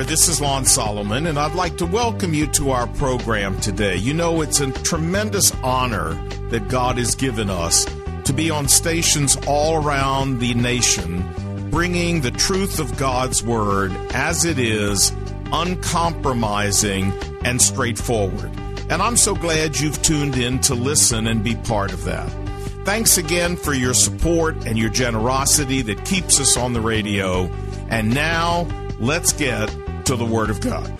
this is Lon Solomon, and I'd like to welcome you to our program today. You know, it's a tremendous honor that God has given us to be on stations all around the nation, bringing the truth of God's Word as it is, uncompromising and straightforward. And I'm so glad you've tuned in to listen and be part of that. Thanks again for your support and your generosity that keeps us on the radio. And now, let's get to the Word of God.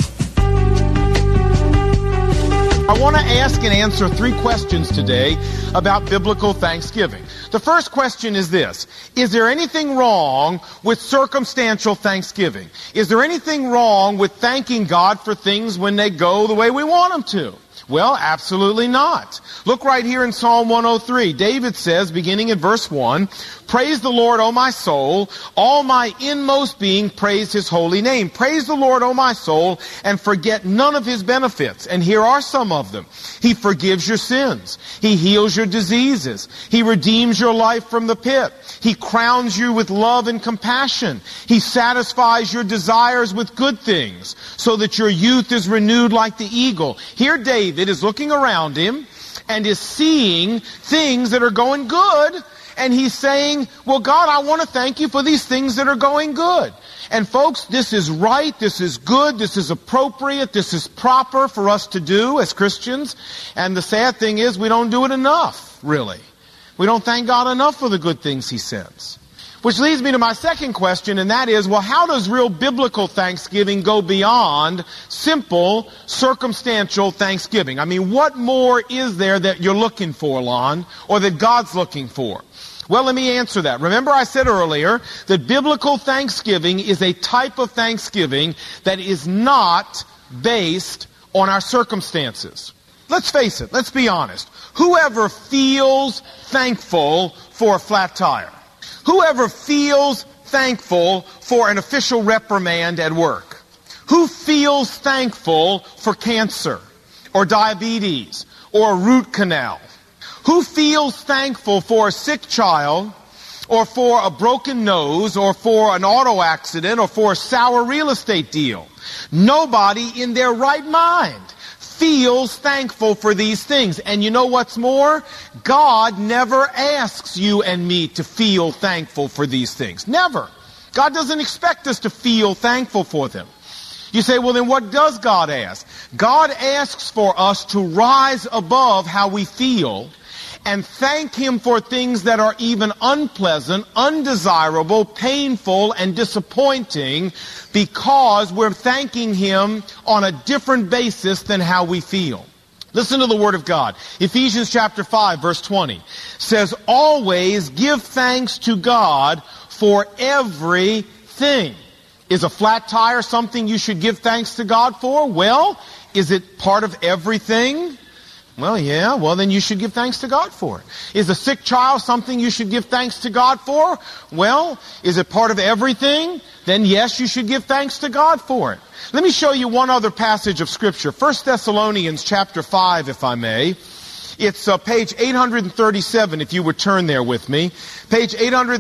I want to ask and answer 3 questions today about biblical thanksgiving. The first question is this: is there anything wrong with circumstantial thanksgiving? Is there anything wrong with thanking God for things when they go the way we want them to? Well, absolutely not. Look right here in Psalm 103. David says, beginning in verse 1, "Praise the Lord, O my soul. All my inmost being, praise His holy name. Praise the Lord, O my soul, and forget none of His benefits." And here are some of them. He forgives your sins. He heals your diseases. He redeems your life from the pit. He crowns you with love and compassion. He satisfies your desires with good things, so that your youth is renewed like the eagle. Here David is looking around him and is seeing things that are going good, and he's saying, well, God, I want to thank you for these things that are going good. And folks, this is right, this is good, this is appropriate, this is proper for us to do as Christians. And the sad thing is we don't do it enough, really. We don't thank God enough for the good things He sends. Which leads me to my second question, and that is, well, how does real biblical thanksgiving go beyond simple, circumstantial thanksgiving? I mean, what more is there that you're looking for, Lon, or that God's looking for? Well, let me answer that. Remember I said earlier that biblical thanksgiving is a type of thanksgiving that is not based on our circumstances. Let's face it, let's be honest. Whoever feels thankful for a flat tire? Whoever feels thankful for an official reprimand at work? Who feels thankful for cancer or diabetes or a root canal? Who feels thankful for a sick child or for a broken nose or for an auto accident or for a sour real estate deal? Nobody in their right mind feels thankful for these things. And you know what's more? God never asks you and me to feel thankful for these things. Never. God doesn't expect us to feel thankful for them. You say, well, then what does God ask? God asks for us to rise above how we feel and thank Him for things that are even unpleasant, undesirable, painful, and disappointing, because we're thanking Him on a different basis than how we feel. Listen to the Word of God. Ephesians chapter 5, verse 20 says, "Always give thanks to God for everything." Is a flat tire something you should give thanks to God for? Well, is it part of everything? Well, yeah. Well, then you should give thanks to God for it. Is a sick child something you should give thanks to God for? Well, is it part of everything? Then yes, you should give thanks to God for it. Let me show you one other passage of Scripture. 1 Thessalonians chapter 5, if I may. It's page 837, if you would turn there with me. Page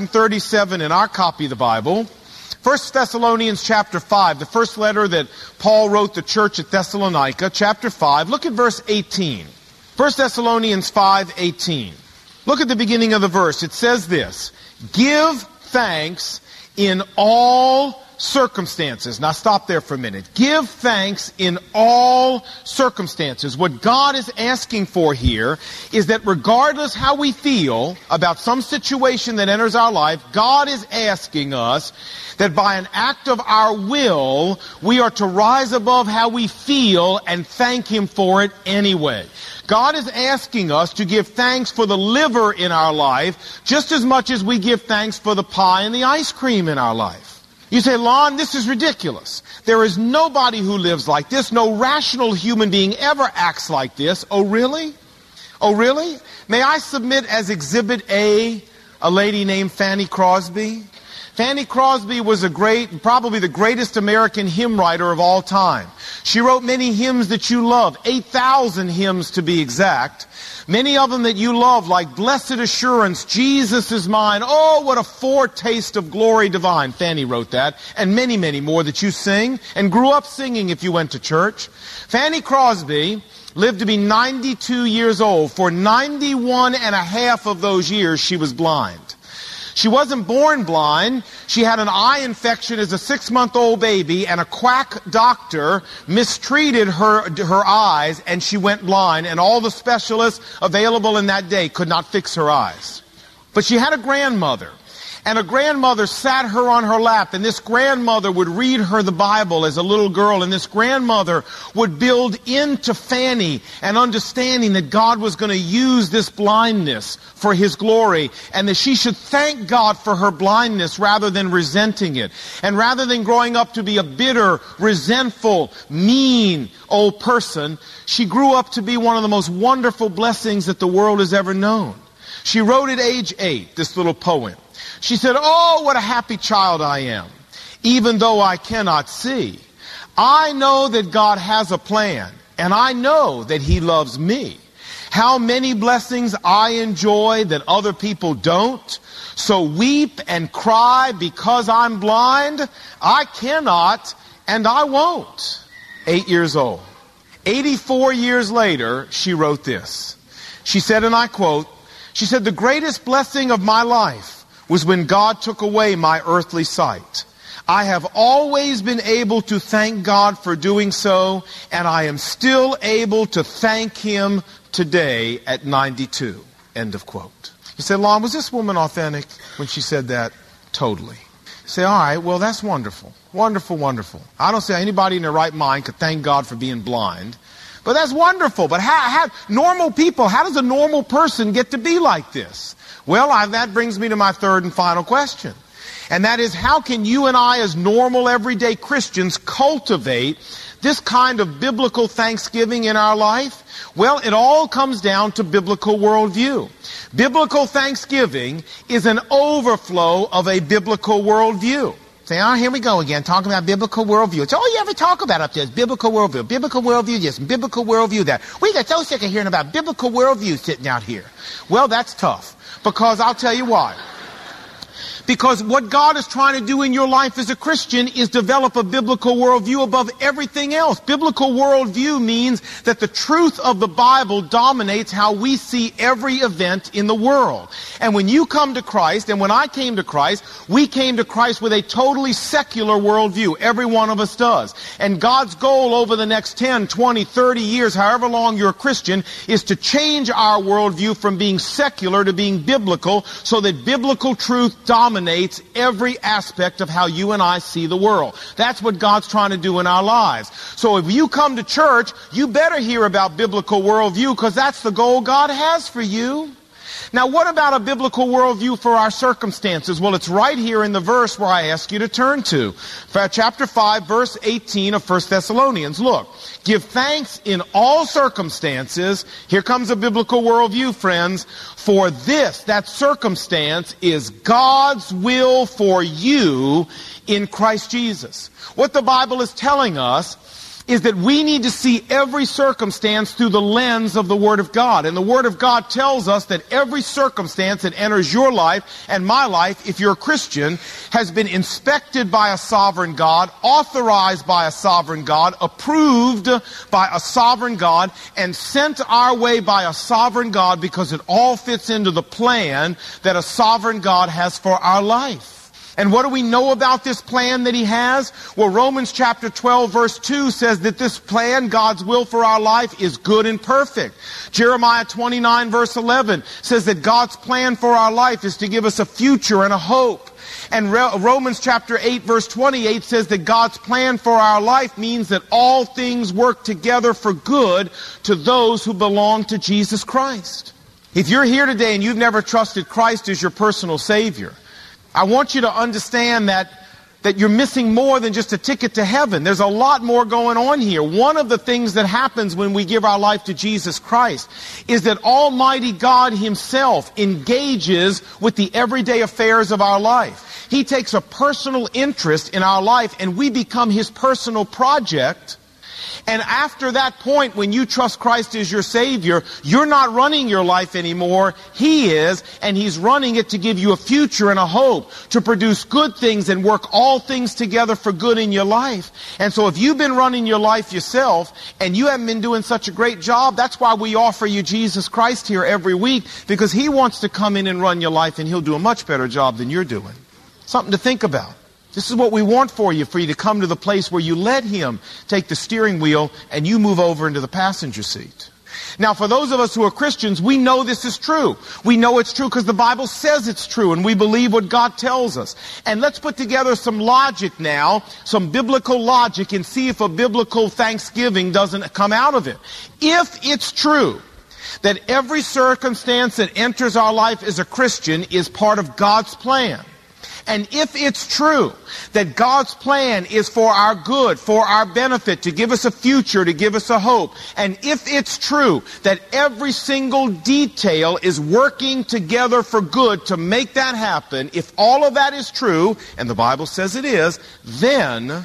837 in our copy of the Bible. 1 Thessalonians chapter 5, the first letter that Paul wrote the church at Thessalonica, chapter 5. Look at verse 18. 1 Thessalonians 5:18. Look at the beginning of the verse. It says this: "Give thanks in all circumstances." Now stop there for a minute. Give thanks in all circumstances. What God is asking for here is that regardless how we feel about some situation that enters our life, God is asking us that by an act of our will, we are to rise above how we feel and thank Him for it anyway. God is asking us to give thanks for the liver in our life just as much as we give thanks for the pie and the ice cream in our life. You say, Lon, this is ridiculous. There is nobody who lives like this. No rational human being ever acts like this. Oh, really? Oh, really? May I submit as Exhibit A lady named Fanny Crosby? Fanny Crosby was probably the greatest American hymn writer of all time. She wrote many hymns that you love, 8,000 hymns to be exact. Many of them that you love, like Blessed Assurance, Jesus is Mine, oh, what a foretaste of glory divine. Fanny wrote that, and many, many more that you sing, and grew up singing if you went to church. Fanny Crosby lived to be 92 years old. For 91 and a half of those years, she was blind. She wasn't born blind. She had an eye infection as a 6-month-old baby, and a quack doctor mistreated her eyes, and she went blind, and all the specialists available in that day could not fix her eyes. But she had a grandmother, and a grandmother sat her on her lap, and this grandmother would read her the Bible as a little girl, and this grandmother would build into Fanny an understanding that God was going to use this blindness for His glory, and that she should thank God for her blindness rather than resenting it. And rather than growing up to be a bitter, resentful, mean old person, she grew up to be one of the most wonderful blessings that the world has ever known. She wrote at age 8 this little poem. She said, oh, what a happy child I am, even though I cannot see. I know that God has a plan, and I know that He loves me. How many blessings I enjoy that other people don't. So weep and cry because I'm blind. I cannot, and I won't. 8 years old. 84 years later, she wrote this. She said, and I quote, she said, the greatest blessing of my life was when God took away my earthly sight. I have always been able to thank God for doing so, and I am still able to thank Him today at 92. End of quote. You say, Lon, was this woman authentic when she said that? Totally. You say, all right, well, that's wonderful. Wonderful, wonderful. I don't say anybody in their right mind could thank God for being blind. But that's wonderful. But how normal people, how does a normal person get to be like this? Well, that brings me to my third and final question. And that is, how can you and I as normal everyday Christians cultivate this kind of biblical thanksgiving in our life? Well, it all comes down to biblical worldview. Biblical thanksgiving is an overflow of a biblical worldview. Say, oh, here we go again, talking about biblical worldview. It's all you ever talk about up there is biblical worldview. Biblical worldview this, biblical worldview that. We get so sick of hearing about biblical worldview sitting out here. Well, that's tough. Because I'll tell you why. Because what God is trying to do in your life as a Christian is develop a biblical worldview above everything else. Biblical worldview means that the truth of the Bible dominates how we see every event in the world. And when you come to Christ, and when I came to Christ, we came to Christ with a totally secular worldview. Every one of us does. And God's goal over the next 10, 20, 30 years, however long you're a Christian, is to change our worldview from being secular to being biblical, so that biblical truth dominates every aspect of how you and I see the world. That's what God's trying to do in our lives. So if you come to church, you better hear about biblical worldview, because that's the goal God has for you. Now, what about a biblical worldview for our circumstances? Well, it's right here in the verse where I ask you to turn to. Chapter 5, verse 18 of 1 Thessalonians. Look, give thanks in all circumstances. Here comes a biblical worldview, friends. For this, that circumstance, is God's will for you in Christ Jesus. What the Bible is telling us is that we need to see every circumstance through the lens of the Word of God. And the Word of God tells us that every circumstance that enters your life and my life, if you're a Christian, has been inspected by a sovereign God, authorized by a sovereign God, approved by a sovereign God, and sent our way by a sovereign God, because it all fits into the plan that a sovereign God has for our life. And what do we know about this plan that He has? Well, Romans chapter 12 verse 2 says that this plan, God's will for our life, is good and perfect. Jeremiah 29 verse 11 says that God's plan for our life is to give us a future and a hope. And Romans chapter 8 verse 28 says that God's plan for our life means that all things work together for good to those who belong to Jesus Christ. If you're here today and you've never trusted Christ as your personal Savior, I want you to understand that you're missing more than just a ticket to heaven. There's a lot more going on here. One of the things that happens when we give our life to Jesus Christ is that Almighty God Himself engages with the everyday affairs of our life. He takes a personal interest in our life, and we become His personal project. And after that point, when you trust Christ as your Savior, you're not running your life anymore. He is, and He's running it to give you a future and a hope, to produce good things and work all things together for good in your life. And so if you've been running your life yourself, and you haven't been doing such a great job, that's why we offer you Jesus Christ here every week, because He wants to come in and run your life, and He'll do a much better job than you're doing. Something to think about. This is what we want for you to come to the place where you let Him take the steering wheel and you move over into the passenger seat. Now, for those of us who are Christians, we know this is true. We know it's true because the Bible says it's true, and we believe what God tells us. And let's put together some logic now, some biblical logic, and see if a biblical thanksgiving doesn't come out of it. If it's true that every circumstance that enters our life as a Christian is part of God's plan, and if it's true that God's plan is for our good, for our benefit, to give us a future, to give us a hope, and if it's true that every single detail is working together for good to make that happen, if all of that is true, and the Bible says it is, then,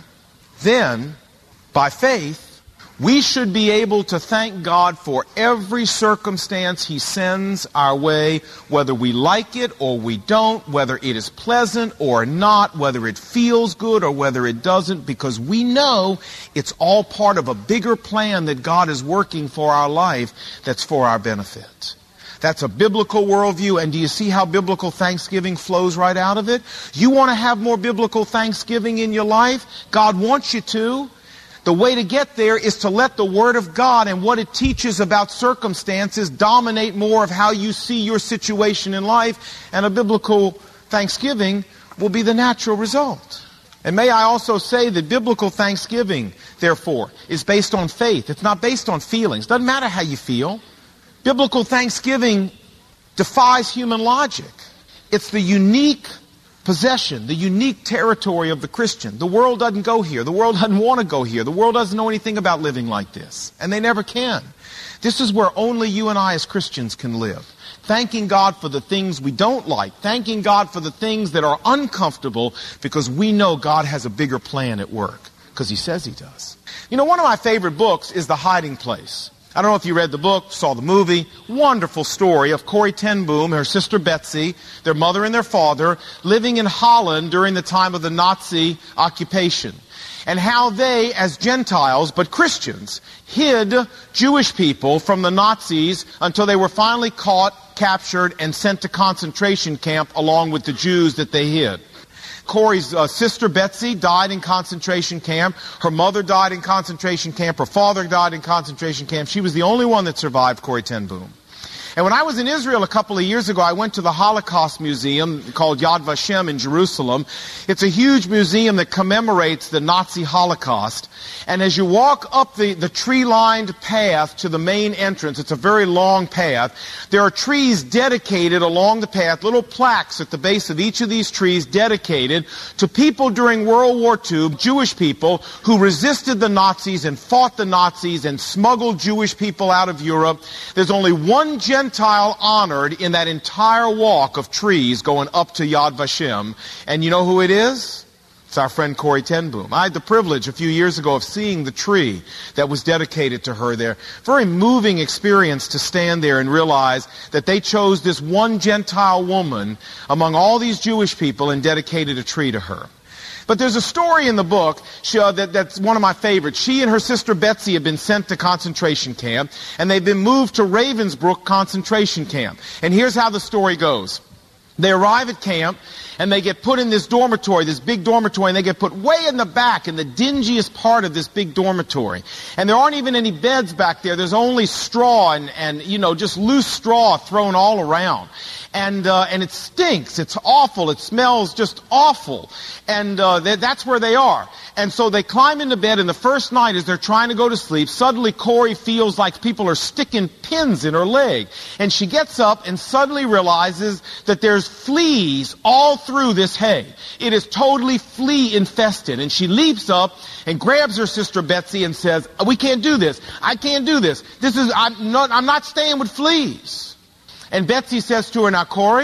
by faith, we should be able to thank God for every circumstance He sends our way, whether we like it or we don't, whether it is pleasant or not, whether it feels good or whether it doesn't, because we know it's all part of a bigger plan that God is working for our life that's for our benefit. That's a biblical worldview, and do you see how biblical thanksgiving flows right out of it? You want to have more biblical thanksgiving in your life? God wants you to. The way to get there is to let the Word of God and what it teaches about circumstances dominate more of how you see your situation in life, and a biblical thanksgiving will be the natural result. And may I also say that biblical thanksgiving, therefore, is based on faith. It's not based on feelings. Doesn't matter how you feel. Biblical thanksgiving defies human logic. It's the unique possession, the unique territory of the Christian. The world doesn't go here. The world doesn't want to go here. The world doesn't know anything about living like this. And they never can. This is where only you and I as Christians can live. Thanking God for the things we don't like. Thanking God for the things that are uncomfortable, because we know God has a bigger plan at work. Because He says He does. You know, one of my favorite books is The Hiding Place. I don't know if you read the book, saw the movie. Wonderful story of Corrie ten Boom, her sister Betsy, their mother and their father, living in Holland during the time of the Nazi occupation. And how they, as Gentiles, but Christians, hid Jewish people from the Nazis until they were finally caught, captured, and sent to concentration camp along with the Jews that they hid. Corrie's sister Betsy died in concentration camp. Her mother died in concentration camp. Her father died in concentration camp. She was the only one that survived Corrie ten Boom. And when I was in Israel a couple of years ago, I went to the Holocaust Museum called Yad Vashem in Jerusalem. It's a huge museum that commemorates the Nazi Holocaust. And as you walk up the tree-lined path to the main entrance, it's a very long path, there are trees dedicated along the path, little plaques at the base of each of these trees dedicated to people during World War II, Jewish people who resisted the Nazis and fought the Nazis and smuggled Jewish people out of Europe. There's only one Gentile honored in that entire walk of trees going up to Yad Vashem. And you know who it is? It's our friend Corrie ten Boom. I had the privilege a few years ago of seeing the tree that was dedicated to her there. Very moving experience to stand there and realize that they chose this one Gentile woman among all these Jewish people and dedicated a tree to her. But there's a story in the book that's one of my favorites. She and her sister Betsy have been sent to concentration camp, and they've been moved to Ravensbrück concentration camp. And here's how the story goes. They arrive at camp, and they get put in this dormitory, this big dormitory, and they get put way in the back, in the dingiest part of this big dormitory. And there aren't even any beds back there. There's only straw and just loose straw thrown all around. And it stinks. It's awful. It smells just awful. And that's where they are. And so they climb into bed, and the first night as they're trying to go to sleep, suddenly Corrie feels like people are sticking pins in her leg. And she gets up and suddenly realizes that there's fleas all through this hay. It is totally flea infested. And she leaps up and grabs her sister Betsy and says, "We can't do this. I can't do this. I'm not staying with fleas." And Betsy says to her, "Now, Corrie,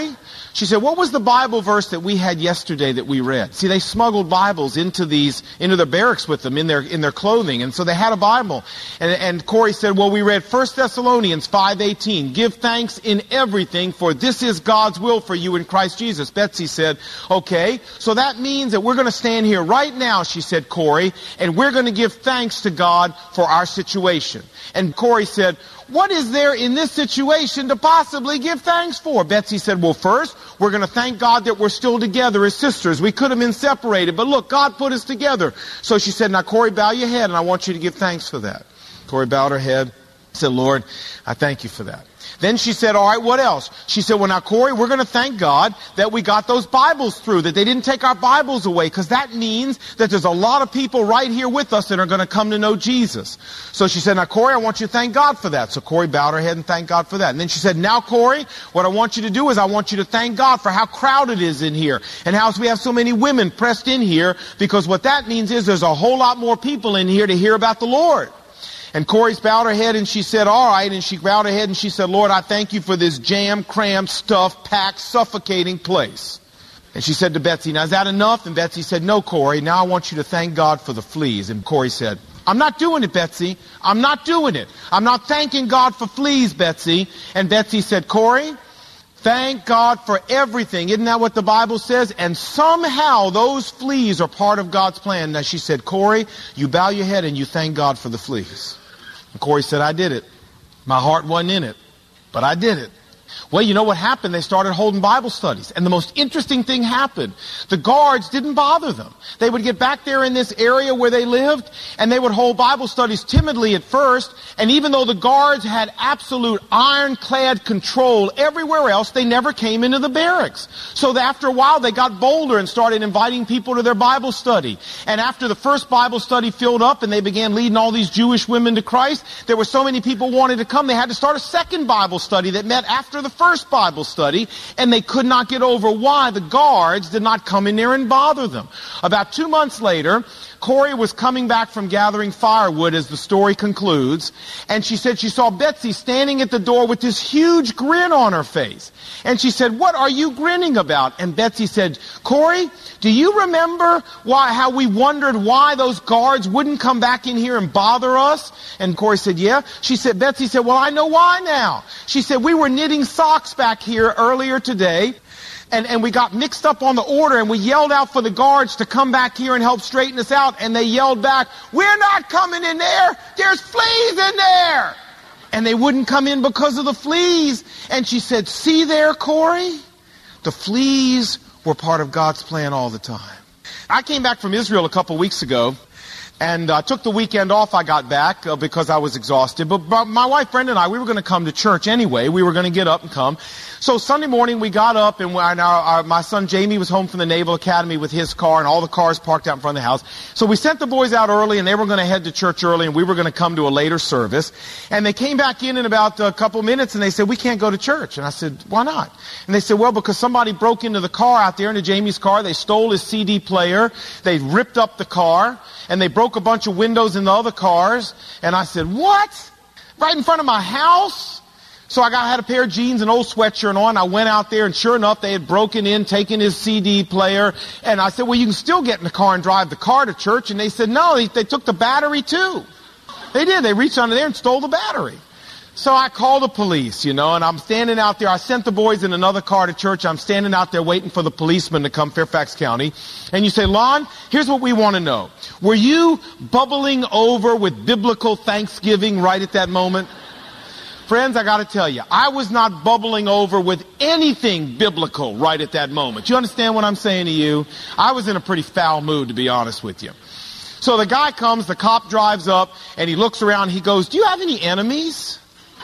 She said, what was the Bible verse that we had yesterday that we read? See, they smuggled Bibles into their barracks with them in their clothing. And so they had a Bible. And Corey said, well, we read 1 Thessalonians 5:18. Give thanks in everything, for this is God's will for you in Christ Jesus. Betsy said, okay, so that means that we're going to stand here right now, she said, Corey, and we're going to give thanks to God for our situation. And Corey said, what is there in this situation to possibly give thanks for? Betsy said, well, first, we're going to thank God that we're still together as sisters. We could have been separated, but look, God put us together. So she said, now, Corey, bow your head, and I want you to give thanks for that. Corey bowed her head, said, Lord, I thank you for that. Then she said, all right, what else? She said, well, now, Corey, we're going to thank God that we got those Bibles through, that they didn't take our Bibles away, because that means that there's a lot of people right here with us that are going to come to know Jesus. So she said, now, Corey, I want you to thank God for that. So Corey bowed her head and thanked God for that. And then she said, now, Corey, what I want you to do is I want you to thank God for how crowded it is in here and how we have so many women pressed in here, because what that means is there's a whole lot more people in here to hear about the Lord. And Corey bowed her head and she said, all right. And she bowed her head and she said, Lord, I thank you for this jam, crammed, stuffed, packed, suffocating place. And she said to Betsy, now is that enough? And Betsy said, no, Corey, now I want you to thank God for the fleas. And Corey said, I'm not doing it, Betsy. I'm not doing it. I'm not thanking God for fleas, Betsy. And Betsy said, Corey, thank God for everything. Isn't that what the Bible says? And somehow those fleas are part of God's plan. Now she said, Corey, you bow your head and you thank God for the fleas. And Corey said, I did it. My heart wasn't in it, but I did it. Well, you know what happened? They started holding Bible studies. And the most interesting thing happened. The guards didn't bother them. They would get back there in this area where they lived, and they would hold Bible studies timidly at first. And even though the guards had absolute ironclad control everywhere else, they never came into the barracks. So after a while, they got bolder and started inviting people to their Bible study. And after the first Bible study filled up and they began leading all these Jewish women to Christ, there were so many people wanting to come, they had to start a second Bible study that met after the first Bible study, and they could not get over why the guards did not come in there and bother them. About 2 months later, Corey was coming back from gathering firewood, as the story concludes, and she said she saw Betsy standing at the door with this huge grin on her face. And she said, what are you grinning about? And Betsy said, Corey, do you remember how we wondered why those guards wouldn't come back in here and bother us? And Corey said, yeah. Betsy said, well, I know why now. She said, we were knitting socks back here earlier today, and we got mixed up on the order, and we yelled out for the guards to come back here and help straighten us out, and they yelled back, we're not coming in there, there's fleas in there. And they wouldn't come in because of the fleas. And she said, see there, Corey? The fleas were part of God's plan all the time. I came back from Israel a couple weeks ago, and I took the weekend off. I got back because I was exhausted. But my wife Brenda and I, we were going to come to church anyway. We were going to get up and come. So Sunday morning we got up, and my son Jamie was home from the Naval Academy with his car, and all the cars parked out in front of the house. So we sent the boys out early, and they were going to head to church early, and we were going to come to a later service. And they came back in about a couple minutes, and they said, we can't go to church. And I said, why not? And they said, well, because somebody broke into the car out there, into Jamie's car. They stole his CD player. They ripped up the car, and they broke a bunch of windows in the other cars. And I said, what? Right in front of my house? So I had a pair of jeans, an old sweatshirt on. I went out there, and sure enough, they had broken in, taken his CD player. And I said, well, you can still get in the car and drive the car to church. And they said, no, they took the battery too. They did. They reached under there and stole the battery. So I called the police, and I'm standing out there. I sent the boys in another car to church. I'm standing out there waiting for the policeman to come, Fairfax County. And you say, Lon, here's what we want to know. Were you bubbling over with biblical thanksgiving right at that moment? Friends, I got to tell you, I was not bubbling over with anything biblical right at that moment. You understand what I'm saying to you? I was in a pretty foul mood, to be honest with you. So the guy comes, the cop drives up, and he looks around. He goes, do you have any enemies?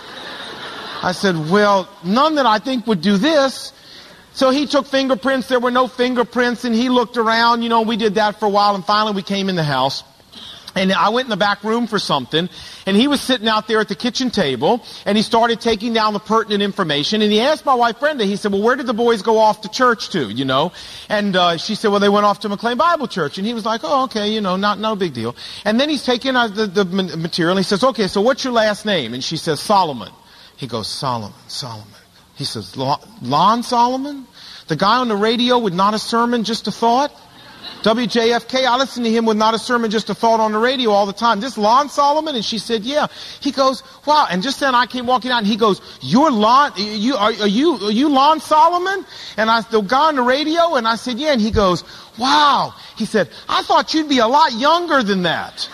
I said, well, none that I think would do this. So he took fingerprints. There were no fingerprints, and he looked around. We did that for a while, and finally we came in the house. And I went in the back room for something, and he was sitting out there at the kitchen table, and he started taking down the pertinent information, and he asked my wife Brenda, he said, well, where did the boys go off to church to, And she said, well, they went off to McLean Bible Church. And he was like, oh, okay, not no big deal. And then he's taking the material, and he says, okay, so what's your last name? And she says, Solomon. He goes, Solomon. He says, Lon Solomon? The guy on the radio with Not a Sermon, Just a Thought. WJFK, I listen to him with Not a Sermon, Just a Thought on the radio all the time. This Lon Solomon? And she said, yeah. He goes, wow. And just then I came walking out and he goes, you're Lon, are you Lon Solomon? And the guy on the radio? And I said, yeah. And he goes, wow. He said, I thought you'd be a lot younger than that.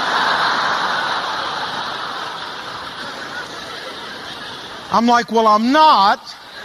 I'm like, well, I'm not.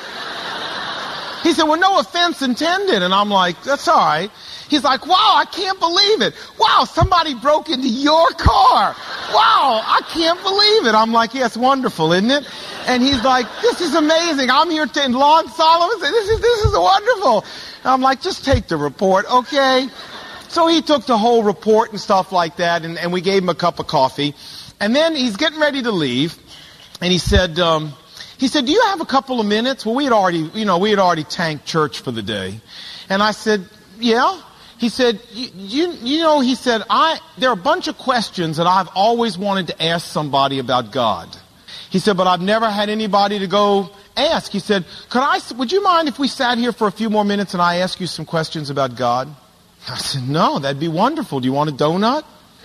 He said, well, no offense intended. And I'm like, that's all right. He's like, wow, I can't believe it. Wow, somebody broke into your car. Wow, I can't believe it. I'm like, yeah, it's wonderful, isn't it? And he's like, this is amazing. I'm here to Lon Solomon. This is wonderful. And I'm like, just take the report, okay? So he took the whole report and stuff like that, and we gave him a cup of coffee. And then he's getting ready to leave, and he said, do you have a couple of minutes? Well, we had already tanked church for the day. And I said, yeah. He said, he said, there are a bunch of questions that I've always wanted to ask somebody about God. He said, but I've never had anybody to go ask. He said, would you mind if we sat here for a few more minutes and I ask you some questions about God? I said, no, that'd be wonderful. Do you want a donut?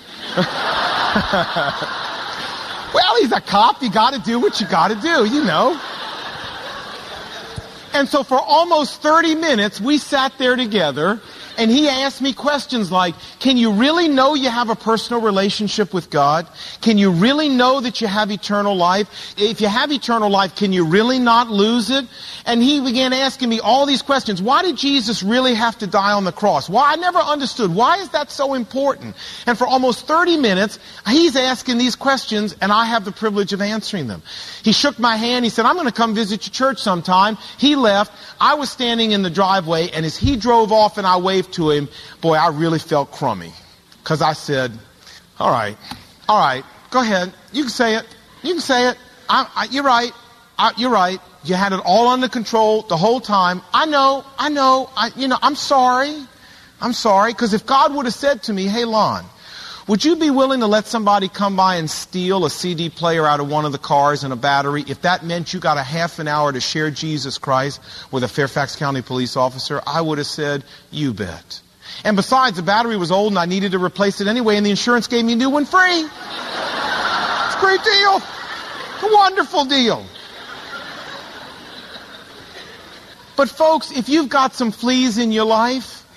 Well, he's a cop. You got to do what you got to do, you know. And so for almost 30 minutes, we sat there together, and he asked me questions like, can you really know you have a personal relationship with God? Can you really know that you have eternal life? If you have eternal life, can you really not lose it? And he began asking me all these questions. Why did Jesus really have to die on the cross? Why? I never understood. Why is that so important? And for almost 30 minutes, he's asking these questions, and I have the privilege of answering them. He shook my hand. He said, I'm going to come visit your church sometime. He left. I was standing in the driveway, and as he drove off and I waved to him, boy, I really felt crummy. Because I said, all right, go ahead. You can say it. You're right. You're right. You had it all under control the whole time. I know. I'm sorry. Because if God would have said to me, hey, Lon, would you be willing to let somebody come by and steal a CD player out of one of the cars and a battery if that meant you got a half an hour to share Jesus Christ with a Fairfax County police officer? I would have said, you bet. And besides, the battery was old and I needed to replace it anyway, and the insurance gave me a new one free. It's a great deal. It's a wonderful deal. But folks, if you've got some fleas in your life,